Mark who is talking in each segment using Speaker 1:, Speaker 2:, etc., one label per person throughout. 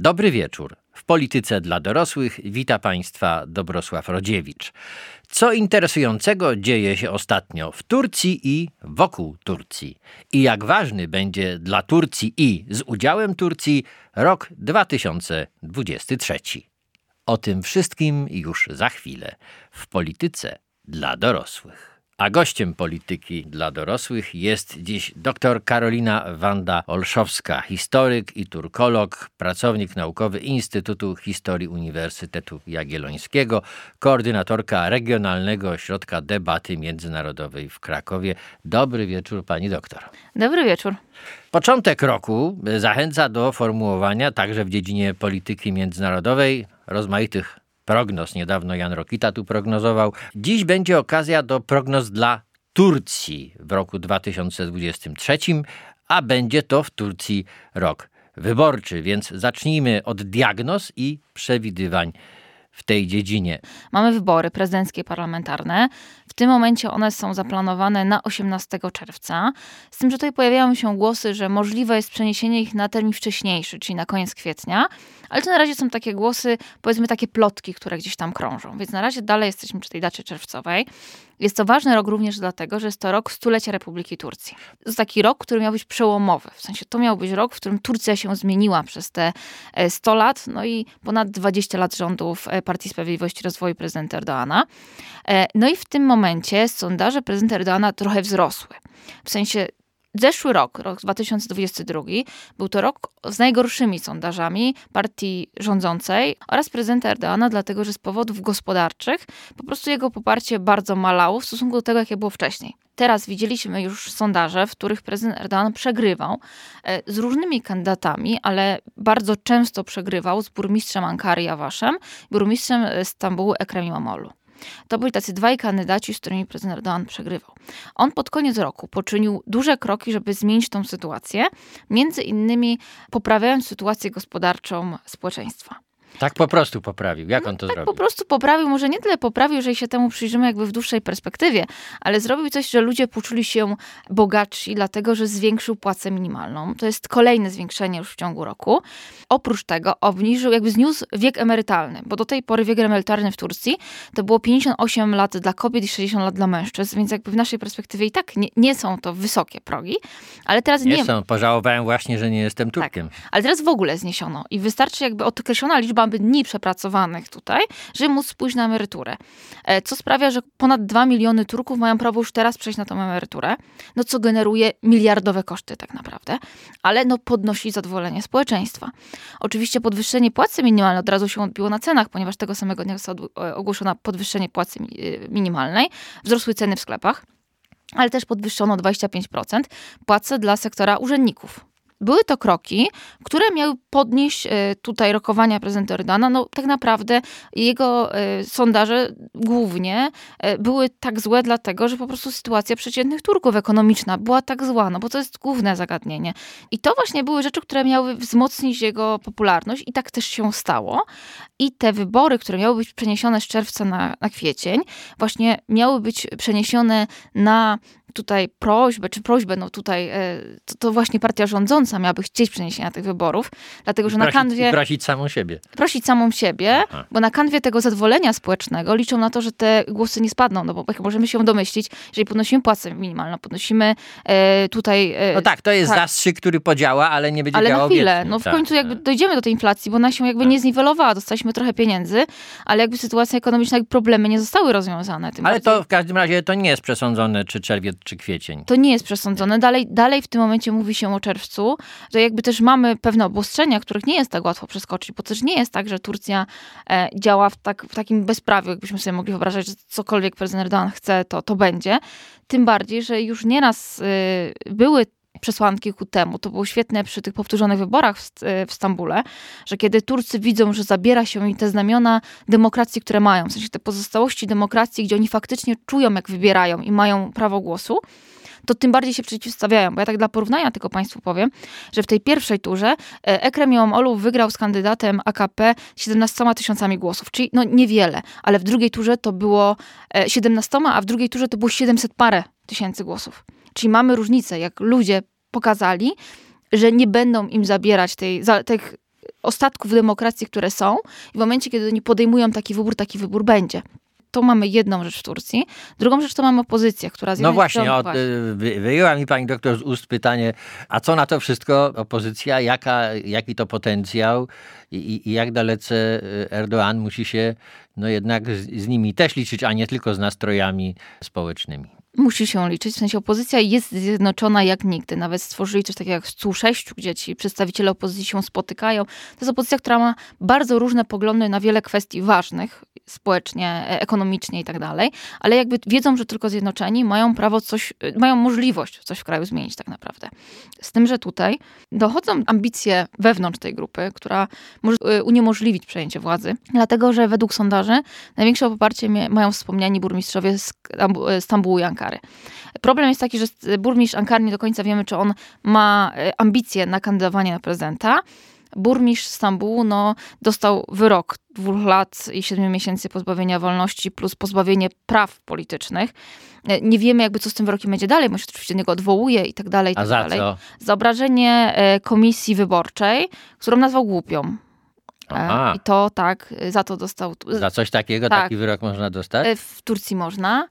Speaker 1: Dobry wieczór. W Polityce dla dorosłych wita Państwa Dobrosław Rodziewicz. Co interesującego dzieje się ostatnio w Turcji i wokół Turcji? I jak ważny będzie dla Turcji i z udziałem Turcji rok 2023? O tym wszystkim już za chwilę w Polityce dla dorosłych. A gościem Polityki dla dorosłych jest dziś dr Karolina Wanda Olszowska, historyk i turkolog, pracownik naukowy Instytutu Historii Uniwersytetu Jagiellońskiego, koordynatorka Regionalnego Ośrodka Debaty Międzynarodowej w Krakowie. Dobry wieczór, pani doktor.
Speaker 2: Dobry wieczór.
Speaker 1: Początek roku zachęca do formułowania także w dziedzinie polityki międzynarodowej rozmaitych prognoz. Niedawno Jan Rokita tu prognozował. Dziś będzie okazja do prognoz dla Turcji w roku 2023, a będzie to w Turcji rok wyborczy, więc zacznijmy od diagnoz i przewidywań w tej dziedzinie.
Speaker 2: Mamy wybory prezydenckie i parlamentarne. W tym momencie one są zaplanowane na 18 czerwca. Z tym, że tutaj pojawiają się głosy, że możliwe jest przeniesienie ich na termin wcześniejszy, czyli na koniec kwietnia. Ale to na razie są takie głosy, powiedzmy takie plotki, które gdzieś tam krążą. Więc na razie dalej jesteśmy przy tej dacie czerwcowej. Jest to ważny rok również dlatego, że jest to rok stulecia Republiki Turcji. To jest taki rok, który miał być przełomowy. W sensie to miał być rok, w którym Turcja się zmieniła przez te 100 lat, no i ponad 20 lat rządów Partii Sprawiedliwości i Rozwoju prezydenta Erdoğana. No i w tym momencie sondaże prezydenta Erdoğana trochę wzrosły. W sensie zeszły rok 2022, był to rok z najgorszymi sondażami partii rządzącej oraz prezydenta Erdoğana, dlatego że z powodów gospodarczych po prostu jego poparcie bardzo malało w stosunku do tego, jakie było wcześniej. Teraz widzieliśmy już sondaże, w których prezydent Erdoğan przegrywał z różnymi kandydatami, ale bardzo często przegrywał z burmistrzem Ankary Jawaszem, burmistrzem Stambułu Ekrem İmamoğlu. To byli tacy dwaj kandydaci, z którymi prezydent Erdoğan przegrywał. On pod koniec roku poczynił duże kroki, żeby zmienić tą sytuację, między innymi poprawiając sytuację gospodarczą społeczeństwa.
Speaker 1: Tak po prostu poprawił. Jak on to zrobił?
Speaker 2: Po prostu poprawił, może nie tyle poprawił, jeżeli się temu przyjrzymy jakby w dłuższej perspektywie, ale zrobił coś, że ludzie poczuli się bogatsi, dlatego że zwiększył płacę minimalną. To jest kolejne zwiększenie już w ciągu roku. Oprócz tego zniósł wiek emerytalny, bo do tej pory wiek emerytalny w Turcji to było 58 lat dla kobiet i 60 lat dla mężczyzn, więc jakby w naszej perspektywie i tak nie są to wysokie progi, ale teraz
Speaker 1: nie są. Pożałowałem właśnie, że nie jestem Turkiem.
Speaker 2: Tak, ale teraz w ogóle zniesiono i wystarczy jakby określona liczba dni przepracowanych tutaj, żeby móc pójść na emeryturę. Co sprawia, że ponad 2 miliony Turków mają prawo już teraz przejść na tą emeryturę, no co generuje miliardowe koszty tak naprawdę, ale no podnosi zadowolenie społeczeństwa. Oczywiście podwyższenie płacy minimalnej od razu się odbiło na cenach, ponieważ tego samego dnia zostało ogłoszone podwyższenie płacy minimalnej, wzrosły ceny w sklepach, ale też podwyższono 25% płace dla sektora urzędników. Były to kroki, które miały podnieść tutaj rokowania prezydenta Erdoğana. No tak naprawdę jego sondaże głównie były tak złe dlatego, że po prostu sytuacja przeciętnych Turków ekonomiczna była tak zła, no bo to jest główne zagadnienie. I to właśnie były rzeczy, które miały wzmocnić jego popularność i tak też się stało. I te wybory, które miały być przeniesione z czerwca na kwiecień, właśnie miały być przeniesione na tutaj prośbę, no tutaj to właśnie partia rządząca miałaby chcieć przeniesienia tych wyborów, dlatego że na kanwie...
Speaker 1: Prosić samą siebie.
Speaker 2: Prosić samą siebie, bo na kanwie tego zadowolenia społecznego liczą na to, że te głosy nie spadną, no bo możemy się domyślić, jeżeli podnosimy płacę minimalną, podnosimy tutaj...
Speaker 1: No tak, to jest zastrzyk, który podziała, ale nie będzie działał
Speaker 2: na chwilę,
Speaker 1: wiecznie.
Speaker 2: No w końcu jakby dojdziemy do tej inflacji, bo ona się jakby nie zniwelowała, dostaliśmy trochę pieniędzy, ale jakby sytuacja ekonomiczna, jakby problemy nie zostały rozwiązane.
Speaker 1: Ale to w każdym razie to nie jest przesądzone, czy czerwiec, czy kwiecień.
Speaker 2: To nie jest przesądzone. Dalej w tym momencie mówi się o czerwcu, że jakby też mamy pewne obostrzenia, których nie jest tak łatwo przeskoczyć, bo też nie jest tak, że Turcja działa w takim bezprawiu, jakbyśmy sobie mogli wyobrażać, że cokolwiek prezydent Erdoğan chce, to będzie. Tym bardziej, że już nieraz były przesłanki ku temu. To było świetne przy tych powtórzonych wyborach w Stambule, że kiedy Turcy widzą, że zabiera się im te znamiona demokracji, które mają, w sensie te pozostałości demokracji, gdzie oni faktycznie czują, jak wybierają i mają prawo głosu, to tym bardziej się przeciwstawiają. Bo ja tak dla porównania tylko Państwu powiem, że w tej pierwszej turze Ekrem İmamoğlu wygrał z kandydatem AKP 17 000 głosów, czyli no niewiele, ale w drugiej turze to było 17, a w drugiej turze to było 700 parę tysięcy głosów. Czyli mamy różnicę, jak ludzie pokazali, że nie będą im zabierać tych ostatków demokracji, które są i w momencie, kiedy oni podejmują taki wybór będzie. To mamy jedną rzecz w Turcji. Drugą rzecz to mamy opozycję, która...
Speaker 1: No właśnie, wyjęła mi pani doktor z ust pytanie, a co na to wszystko opozycja, jaki to potencjał i jak dalece Erdoğan musi się jednak z nimi też liczyć, a nie tylko z nastrojami społecznymi.
Speaker 2: Musi się liczyć, w sensie opozycja jest zjednoczona jak nigdy. Nawet stworzyli coś takiego jak stół 6, gdzie ci przedstawiciele opozycji się spotykają. To jest opozycja, która ma bardzo różne poglądy na wiele kwestii ważnych, społecznie, ekonomicznie i tak dalej, ale jakby wiedzą, że tylko zjednoczeni mają możliwość coś w kraju zmienić tak naprawdę. Z tym, że tutaj dochodzą ambicje wewnątrz tej grupy, która może uniemożliwić przejęcie władzy, dlatego, że według sondaży największe poparcie mają wspomniani burmistrzowie Stambułu i Ankary. Problem jest taki, że burmistrz Ankary nie do końca wiemy, czy on ma ambicje na kandydowanie na prezydenta. Burmistrz Stambułu dostał wyrok 2 lat i 7 miesięcy pozbawienia wolności plus pozbawienie praw politycznych. Nie wiemy co z tym wyrokiem będzie dalej, bo się oczywiście niego odwołuje i tak dalej.
Speaker 1: A za co?
Speaker 2: Za obrażenie komisji wyborczej, którą nazwał głupią. I to za to dostał...
Speaker 1: Za coś takiego taki wyrok można dostać?
Speaker 2: W Turcji można.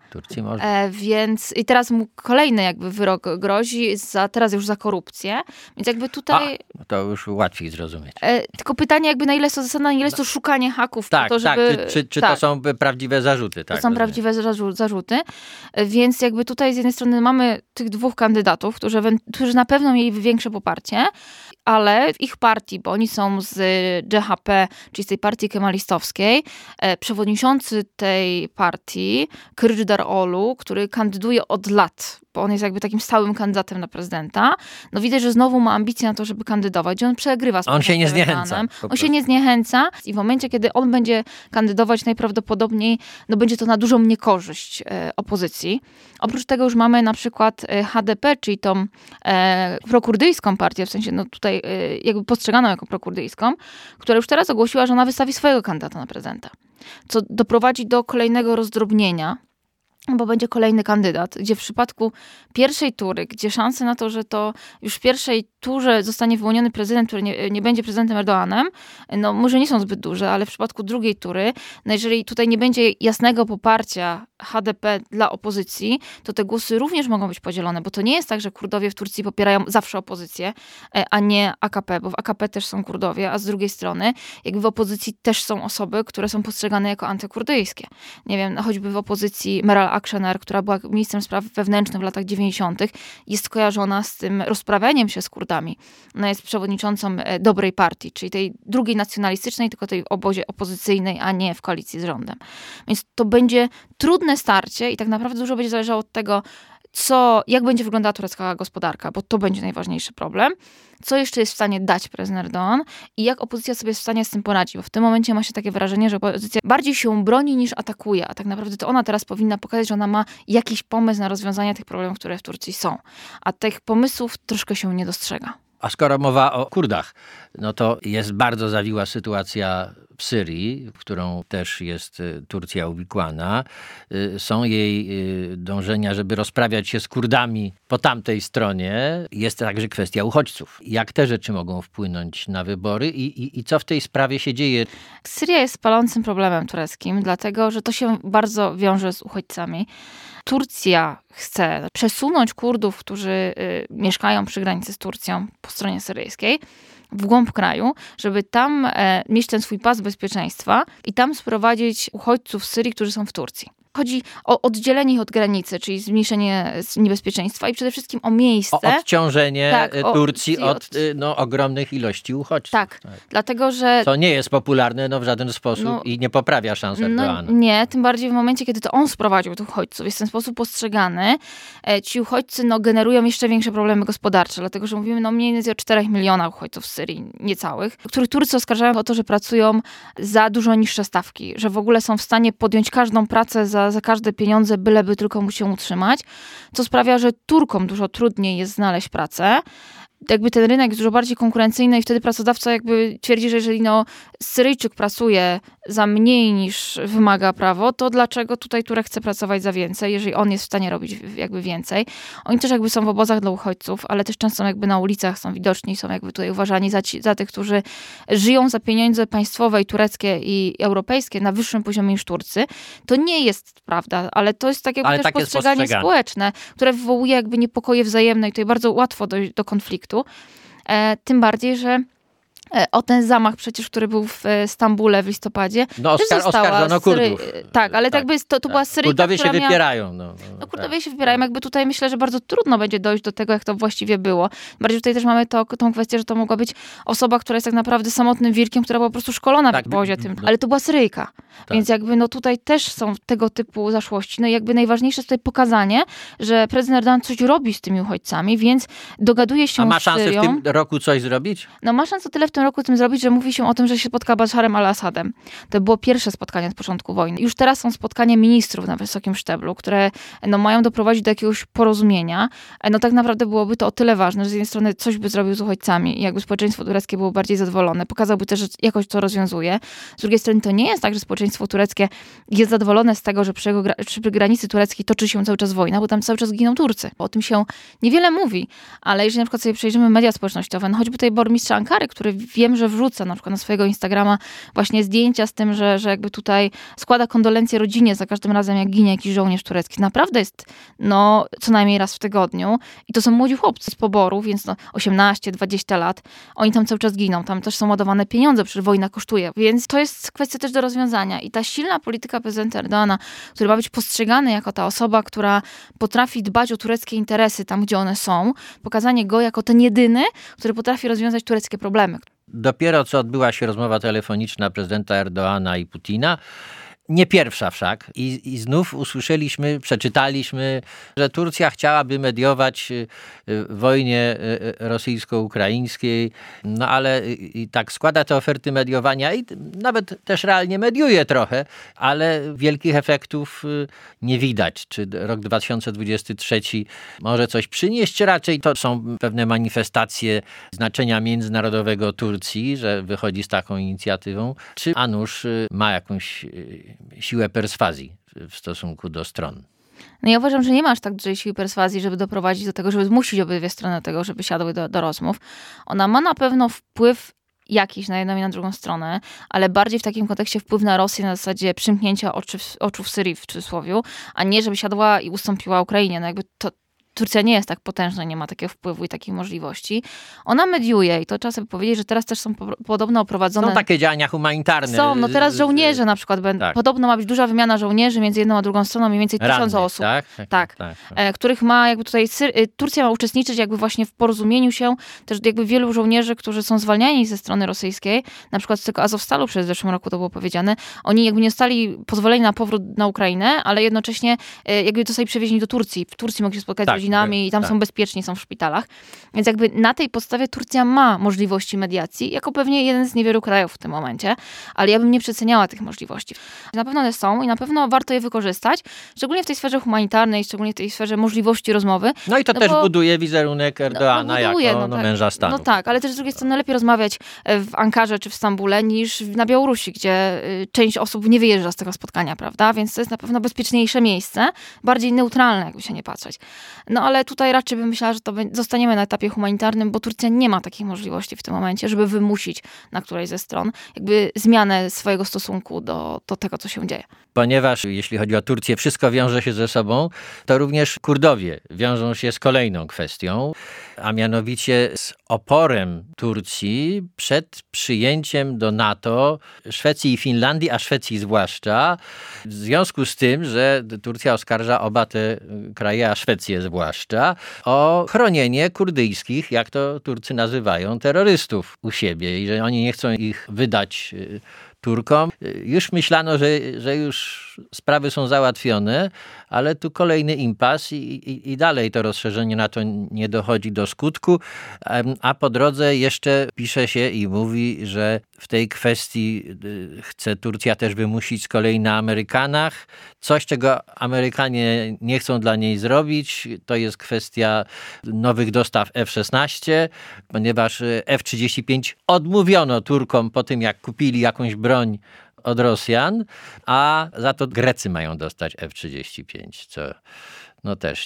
Speaker 1: Więc
Speaker 2: i teraz mu kolejny wyrok grozi teraz już za korupcję. Więc tutaj...
Speaker 1: to już łatwiej zrozumieć.
Speaker 2: Tylko pytanie na ile jest to zasada, na ile jest to szukanie haków.
Speaker 1: Tak,
Speaker 2: po to, żeby...
Speaker 1: Czy to są prawdziwe zarzuty?
Speaker 2: To są prawdziwe zarzuty. Więc tutaj z jednej strony mamy tych 2 kandydatów, którzy na pewno mieli większe poparcie, ale w ich partii, bo oni są z CHP, czyli z tej partii kemalistowskiej, przewodniczący tej partii, Kılıçdaroğlu, który kandyduje od lat, bo on jest takim stałym kandydatem na prezydenta, widać, że znowu ma ambicje na to, żeby kandydować i on przegrywa z
Speaker 1: On się nie zniechęca.
Speaker 2: On się nie zniechęca i w momencie, kiedy on będzie kandydować, najprawdopodobniej będzie to na dużą niekorzyść opozycji. Oprócz tego już mamy na przykład HDP, czyli tą prokurdyjską partię, w sensie tutaj postrzeganą jako prokurdyjską, która już teraz ogłosiła, że ona wystawi swojego kandydata na prezydenta. Co doprowadzi do kolejnego rozdrobnienia, bo będzie kolejny kandydat, gdzie w przypadku pierwszej tury, gdzie szanse na to, że to już w pierwszej turze zostanie wyłoniony prezydent, który nie będzie prezydentem Erdoğanem, może nie są zbyt duże, ale w przypadku drugiej tury, jeżeli tutaj nie będzie jasnego poparcia HDP dla opozycji, to te głosy również mogą być podzielone, bo to nie jest tak, że Kurdowie w Turcji popierają zawsze opozycję, a nie AKP, bo w AKP też są Kurdowie, a z drugiej strony w opozycji też są osoby, które są postrzegane jako antykurdyjskie. Nie wiem, choćby w opozycji Meral Akşener, która była ministrem spraw wewnętrznych w latach 90., jest kojarzona z tym rozprawianiem się z Kurdami. Ona jest przewodniczącą dobrej partii, czyli tej drugiej nacjonalistycznej, tylko tej obozie opozycyjnej, a nie w koalicji z rządem. Więc to będzie trudne starcie i tak naprawdę dużo będzie zależało od tego, jak będzie wyglądała turecka gospodarka, bo to będzie najważniejszy problem. Co jeszcze jest w stanie dać prezydent Erdoğan i jak opozycja sobie jest w stanie z tym poradzić, bo w tym momencie ma się takie wrażenie, że opozycja bardziej się broni niż atakuje, a tak naprawdę to ona teraz powinna pokazać, że ona ma jakiś pomysł na rozwiązanie tych problemów, które w Turcji są. A tych pomysłów troszkę się nie dostrzega.
Speaker 1: A skoro mowa o Kurdach, to jest bardzo zawiła sytuacja w Syrii, w którą też jest Turcja uwikłana. Są jej dążenia, żeby rozprawiać się z Kurdami po tamtej stronie. Jest także kwestia uchodźców. Jak te rzeczy mogą wpłynąć na wybory i co w tej sprawie się dzieje?
Speaker 2: Syria jest palącym problemem tureckim, dlatego że to się bardzo wiąże z uchodźcami. Turcja chce przesunąć Kurdów, którzy mieszkają przy granicy z Turcją po stronie syryjskiej, w głąb kraju, żeby tam mieć ten swój pas bezpieczeństwa i tam sprowadzić uchodźców z Syrii, którzy są w Turcji. Chodzi o oddzielenie ich od granicy, czyli zmniejszenie niebezpieczeństwa i przede wszystkim o miejsce.
Speaker 1: O odciążenie Turcji od ogromnych ilości uchodźców.
Speaker 2: Tak, dlatego że...
Speaker 1: To nie jest popularne w żaden sposób i nie poprawia szans Erdoğana.
Speaker 2: Nie, tym bardziej w momencie, kiedy to on sprowadził tych uchodźców. Jest w ten sposób postrzegany. Ci uchodźcy generują jeszcze większe problemy gospodarcze, dlatego że mówimy mniej więcej o 4 milionach uchodźców z Syrii, niecałych, których Turcy oskarżają o to, że pracują za dużo niższe stawki, że w ogóle są w stanie podjąć każdą pracę za każde pieniądze, byleby tylko mu się utrzymać, co sprawia, że Turkom dużo trudniej jest znaleźć pracę. jakby ten rynek jest dużo bardziej konkurencyjny i wtedy pracodawca jakby twierdzi, że jeżeli Syryjczyk pracuje za mniej niż wymaga prawo, to dlaczego tutaj Turek chce pracować za więcej, jeżeli on jest w stanie robić jakby więcej. Oni też jakby są w obozach dla uchodźców, ale też często jakby na ulicach są widoczni, są jakby tutaj uważani za tych, którzy żyją za pieniądze państwowe i tureckie i europejskie na wyższym poziomie niż Turcy. To nie jest prawda, ale to jest tak jakby też postrzeganie społeczne, które wywołuje jakby niepokoje wzajemne i tutaj bardzo łatwo dojść do konfliktu. Tym bardziej, że o ten zamach przecież, który był w Stambule w listopadzie.
Speaker 1: Oskarżono Kurdów.
Speaker 2: Tak, ale jakby to była Syryjka,
Speaker 1: Kurdowie się wypierają.
Speaker 2: Kurdowie się wypierają. Jakby tutaj myślę, że bardzo trudno będzie dojść do tego, jak to właściwie było. Bardziej tutaj też mamy tą kwestię, że to mogła być osoba, która jest tak naprawdę samotnym wilkiem, która była po prostu szkolona w obozie tym. Ale to była Syryjka. Tak. Więc jakby tutaj też są tego typu zaszłości. I jakby najważniejsze jest tutaj pokazanie, że prezydent Erdogan coś robi z tymi uchodźcami, więc dogaduje się z Syrią.
Speaker 1: A ma szansę w tym roku coś zrobić?
Speaker 2: Ma szansę tyle w tym roku tym zrobić, że mówi się o tym, że się spotka Basharem al-Assadem. To było pierwsze spotkanie od początku wojny. Już teraz są spotkania ministrów na wysokim szczeblu, które mają doprowadzić do jakiegoś porozumienia. Tak naprawdę byłoby to o tyle ważne, że z jednej strony coś by zrobił z uchodźcami i jakby społeczeństwo tureckie było bardziej zadowolone. Pokazałby też, że jakoś to rozwiązuje. Z drugiej strony to nie jest tak, że społeczeństwo tureckie jest zadowolone z tego, że przy granicy tureckiej toczy się cały czas wojna, bo tam cały czas giną Turcy. O tym się niewiele mówi, ale jeżeli na przykład sobie przejrzymy media społecznościowe, choćby tutaj burmistrza Ankary, który wiem, że wrzuca na przykład na swojego Instagrama właśnie zdjęcia z tym, że jakby tutaj składa kondolencje rodzinie za każdym razem, jak ginie jakiś żołnierz turecki. Naprawdę jest co najmniej raz w tygodniu i to są młodzi chłopcy z poboru, więc 18-20 lat. Oni tam cały czas giną, tam też są ładowane pieniądze, przecież wojna kosztuje, więc to jest kwestia też do rozwiązania i ta silna polityka prezydenta Erdogana, który ma być postrzegany jako ta osoba, która potrafi dbać o tureckie interesy tam, gdzie one są, pokazanie go jako ten jedyny, który potrafi rozwiązać tureckie problemy.
Speaker 1: Dopiero co odbyła się rozmowa telefoniczna prezydenta Erdogana i Putina. Nie pierwsza wszak. I znów usłyszeliśmy, przeczytaliśmy, że Turcja chciałaby mediować w wojnie rosyjsko-ukraińskiej, ale i tak składa te oferty mediowania i nawet też realnie mediuje trochę, ale wielkich efektów nie widać. Czy rok 2023 może coś przynieść? Raczej to są pewne manifestacje znaczenia międzynarodowego Turcji, że wychodzi z taką inicjatywą. Czy a nuż ma jakąś siłę perswazji w stosunku do stron?
Speaker 2: Ja uważam, że nie ma aż tak dużej siły perswazji, żeby doprowadzić do tego, żeby zmusić obydwie strony do tego, żeby siadły do rozmów. Ona ma na pewno wpływ jakiś na jedną i na drugą stronę, ale bardziej w takim kontekście wpływ na Rosję na zasadzie przymknięcia oczu w Syrii w cudzysłowie, a nie żeby siadła i ustąpiła Ukrainie. Jakby Turcja nie jest tak potężna, nie ma takiego wpływu i takich możliwości. Ona mediuje i to trzeba sobie powiedzieć, że teraz też są podobno prowadzone...
Speaker 1: Są takie działania humanitarne.
Speaker 2: Są, teraz żołnierze na przykład będą. Tak. Podobno ma być duża wymiana żołnierzy między jedną a drugą stroną, mniej więcej 1000 osób. Tak. Których ma jakby tutaj... Turcja ma uczestniczyć jakby właśnie w porozumieniu się też jakby wielu żołnierzy, którzy są zwalniani ze strony rosyjskiej, na przykład z tego Azowstalu przez zeszłym roku to było powiedziane. Oni jakby nie dostali pozwolenia na powrót na Ukrainę, ale jednocześnie jakby zostali przewiezieni do Turcji. W Turcji mogli się spotkać z rodzinami i tam są bezpieczni, są w szpitalach. Więc jakby na tej podstawie Turcja ma możliwości mediacji, jako pewnie jeden z niewielu krajów w tym momencie, ale ja bym nie przeceniała tych możliwości. Na pewno one są i na pewno warto je wykorzystać, szczególnie w tej sferze humanitarnej, szczególnie w tej sferze możliwości rozmowy.
Speaker 1: I to też buduje wizerunek Erdogana jako męża stanu.
Speaker 2: Tak, ale też z drugiej strony lepiej rozmawiać w Ankarze czy w Stambule niż na Białorusi, gdzie część osób nie wyjeżdża z tego spotkania, prawda? Więc to jest na pewno bezpieczniejsze miejsce, bardziej neutralne, jakby się nie patrzeć. Ale tutaj raczej bym myślała, że zostaniemy na etapie humanitarnym, bo Turcja nie ma takich możliwości w tym momencie, żeby wymusić na którejś ze stron jakby zmianę swojego stosunku do tego, co się dzieje.
Speaker 1: Ponieważ jeśli chodzi o Turcję, wszystko wiąże się ze sobą, to również Kurdowie wiążą się z kolejną kwestią, a mianowicie z oporem Turcji przed przyjęciem do NATO Szwecji i Finlandii, a Szwecji zwłaszcza, w związku z tym, że Turcja oskarża oba te kraje, a Szwecję zwłaszcza, o chronienie kurdyjskich, jak to Turcy nazywają, terrorystów u siebie i że oni nie chcą ich wydać Turkom. Już myślano, że już sprawy są załatwione, ale tu kolejny impas i dalej to rozszerzenie NATO nie dochodzi do skutku, a po drodze jeszcze pisze się i mówi, że w tej kwestii chce Turcja też wymusić z kolei na Amerykanach coś, czego Amerykanie nie chcą dla niej zrobić. To jest kwestia nowych dostaw F-16, ponieważ F-35 odmówiono Turkom po tym, jak kupili jakąś broń od Rosjan, a za to Grecy mają dostać F-35, co no też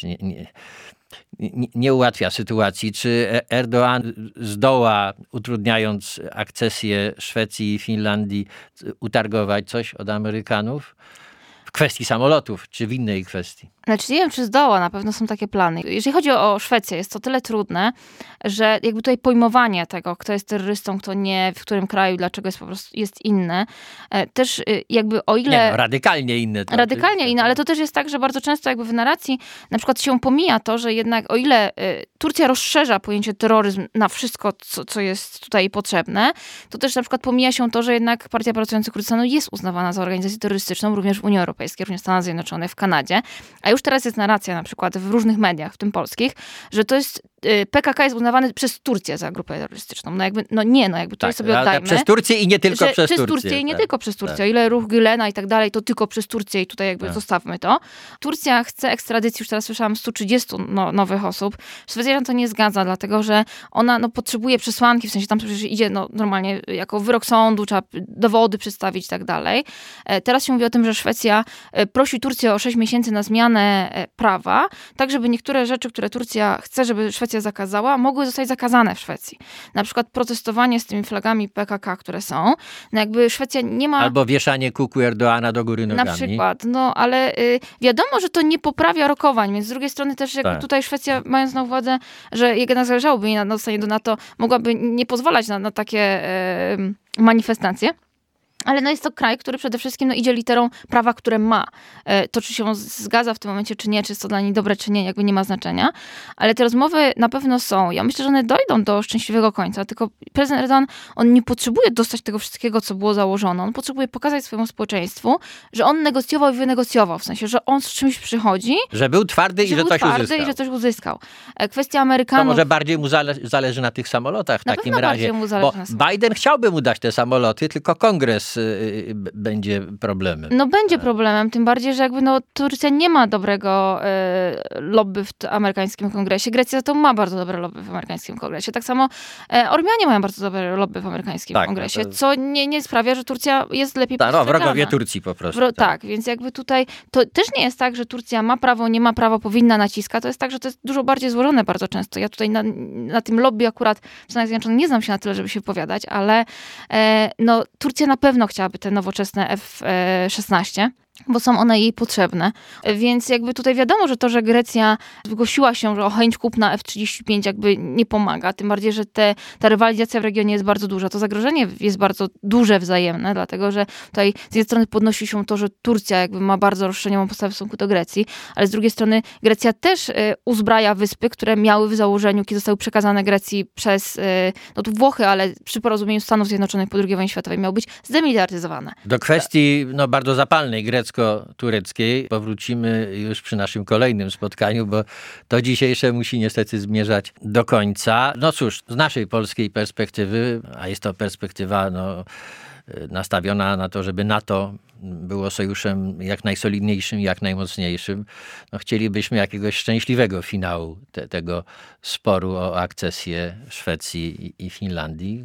Speaker 1: nie ułatwia sytuacji. Czy Erdoğan zdoła, utrudniając akcesję Szwecji i Finlandii, utargować coś od Amerykanów? W kwestii samolotów, czy w innej kwestii?
Speaker 2: Znaczy nie wiem, czy zdoła, na pewno są takie plany. Jeżeli chodzi o Szwecję, jest to tyle trudne, że jakby tutaj pojmowanie tego, kto jest terrorystą, kto nie, w którym kraju, dlaczego jest po prostu jest inne. Też jakby o ile...
Speaker 1: Nie, no, radykalnie inne.
Speaker 2: Radykalnie inne, ale to też jest tak, że bardzo często jakby w narracji na przykład się pomija to, że jednak o ile Turcja rozszerza pojęcie terroryzm na wszystko, co jest tutaj potrzebne, to też na przykład pomija się to, że jednak Partia Pracujących Kurdystanu jest uznawana za organizację terrorystyczną również w Unii Europejskiej, również w Stanach Zjednoczonych, w Kanadzie. A już teraz jest narracja na przykład w różnych mediach, w tym polskich, że to jest PKK jest uznawany przez Turcję za grupę terrorystyczną. No jakby, jakby tutaj sobie oddajmy.
Speaker 1: Przez Turcję i nie tylko przez Turcję.
Speaker 2: I nie tylko przez Turcję. O ile ruch Gülena i tak dalej, to tylko przez Turcję i tutaj jakby zostawmy to. Turcja chce ekstradycji, już teraz słyszałam, 130 nowych osób. Szwecja na to nie zgadza, dlatego że ona potrzebuje przesłanki, w sensie tam przecież idzie normalnie jako wyrok sądu, trzeba dowody przedstawić i tak dalej. Teraz się mówi o tym, że Szwecja prosi Turcję o 6 miesięcy na zmianę prawa, tak żeby niektóre rzeczy, które Turcja chce, żeby Szwecja zakazała, mogły zostać zakazane w Szwecji. Na przykład protestowanie z tymi flagami PKK, które są. No jakby Szwecja nie ma...
Speaker 1: Albo wieszanie kuku Erdoğana do góry nogami.
Speaker 2: Na przykład, ale wiadomo, że to nie poprawia rokowań, więc z drugiej strony też jakby tutaj Szwecja, mając na uwadze, że jednak zależałoby jej na dostanie do NATO, mogłaby nie pozwalać na takie manifestacje. Ale jest to kraj, który przede wszystkim idzie literą prawa, które ma. To, czy się on zgadza w tym momencie, czy nie, czy jest to dla niej dobre, czy nie, jakby nie ma znaczenia. Ale te rozmowy na pewno są. Ja myślę, że one dojdą do szczęśliwego końca, tylko prezydent Erdoğan, on nie potrzebuje dostać tego wszystkiego, co było założone. On potrzebuje pokazać swojemu społeczeństwu, że on negocjował i wynegocjował. W sensie, że on z czymś przychodzi.
Speaker 1: Że był twardy i że coś
Speaker 2: uzyskał. Kwestia Amerykanów...
Speaker 1: To może bardziej mu zależy na tych samolotach w takim razie. Bo Biden chciałby mu dać te samoloty, tylko Kongres będzie problemem.
Speaker 2: Będzie problemem, tym bardziej, że jakby Turcja nie ma dobrego lobby w amerykańskim kongresie. Grecja to ma bardzo dobre lobby w amerykańskim kongresie. Tak samo Ormianie mają bardzo dobre lobby w amerykańskim kongresie, co nie sprawia, że Turcja jest lepiej postrzegana.
Speaker 1: Wrogowie Turcji po prostu.
Speaker 2: Tak, więc jakby tutaj to też nie jest tak, że Turcja ma prawo, nie ma prawo, powinna, naciska. To jest tak, że to jest dużo bardziej złożone bardzo często. Ja tutaj na tym lobby akurat w Stanach Zjednoczonych nie znam się na tyle, żeby się wypowiadać, ale Turcja na pewno chciałaby te nowoczesne F-16, bo są one jej potrzebne. Więc jakby tutaj wiadomo, że to, że Grecja zgłosiła się, że o chęć kupna F-35 jakby nie pomaga, tym bardziej, że ta rywalizacja w regionie jest bardzo duża. To zagrożenie jest bardzo duże wzajemne, dlatego że tutaj z jednej strony podnosi się to, że Turcja jakby ma bardzo roszczeniową postawę w stosunku do Grecji, ale z drugiej strony Grecja też uzbraja wyspy, które miały w założeniu, kiedy zostały przekazane Grecji przez tu Włochy, ale przy porozumieniu Stanów Zjednoczonych po II wojnie światowej miały być zdemilitaryzowane.
Speaker 1: Do kwestii bardzo zapalnej grecko-tureckiej powrócimy już przy naszym kolejnym spotkaniu, bo to dzisiejsze musi niestety zmierzać do końca. No cóż, z naszej polskiej perspektywy, a jest to perspektywa nastawiona na to, żeby NATO było sojuszem jak najsolidniejszym, jak najmocniejszym. Chcielibyśmy jakiegoś szczęśliwego finału tego sporu o akcesję Szwecji i Finlandii.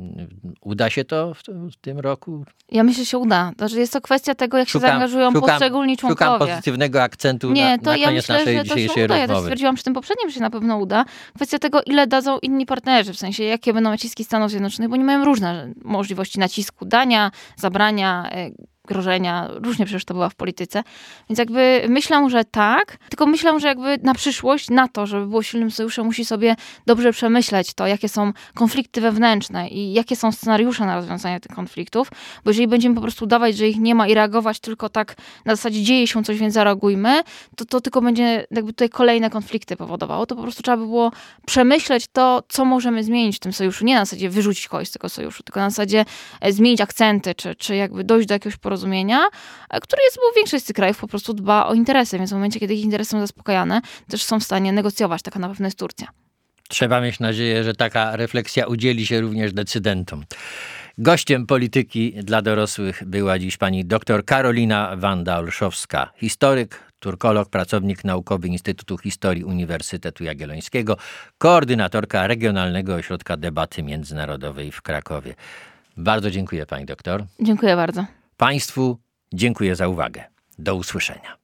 Speaker 1: Uda się to w tym roku?
Speaker 2: Ja myślę, że się uda. Jest to kwestia tego, jak się zaangażują poszczególni członkowie.
Speaker 1: Szukam pozytywnego akcentu na koniec naszej dzisiejszej rozmowy.
Speaker 2: Ja też stwierdziłam przy tym poprzednim, że się na pewno uda. Kwestia tego, ile dadzą inni partnerzy, w sensie jakie będą naciski Stanów Zjednoczonych, bo oni mają różne możliwości nacisku, dania, zabrania, grożenia, różnie przecież to była w polityce. Więc jakby myślę, że tak, tylko myślę, że jakby na przyszłość, na to, żeby było silnym sojuszem, musi sobie dobrze przemyśleć to, jakie są konflikty wewnętrzne i jakie są scenariusze na rozwiązanie tych konfliktów, bo jeżeli będziemy po prostu udawać, że ich nie ma i reagować tylko tak na zasadzie dzieje się coś, więc zareagujmy, to tylko będzie jakby tutaj kolejne konflikty powodowało. To po prostu trzeba by było przemyśleć to, co możemy zmienić w tym sojuszu. Nie na zasadzie wyrzucić kogoś z tego sojuszu, tylko na zasadzie zmienić akcenty, czy jakby dojść do jakiegoś porozumienia porozumienia, który jest, bo większość z tych krajów po prostu dba o interesy, więc w momencie, kiedy ich interesy są zaspokajane, też są w stanie negocjować. Taka na pewno jest Turcja.
Speaker 1: Trzeba mieć nadzieję, że taka refleksja udzieli się również decydentom. Gościem Polityki dla dorosłych była dziś pani dr Karolina Wanda-Olszowska, historyk, turkolog, pracownik naukowy Instytutu Historii Uniwersytetu Jagiellońskiego, koordynatorka Regionalnego Ośrodka Debaty Międzynarodowej w Krakowie. Bardzo dziękuję pani doktor.
Speaker 2: Dziękuję bardzo.
Speaker 1: Państwu dziękuję za uwagę. Do usłyszenia.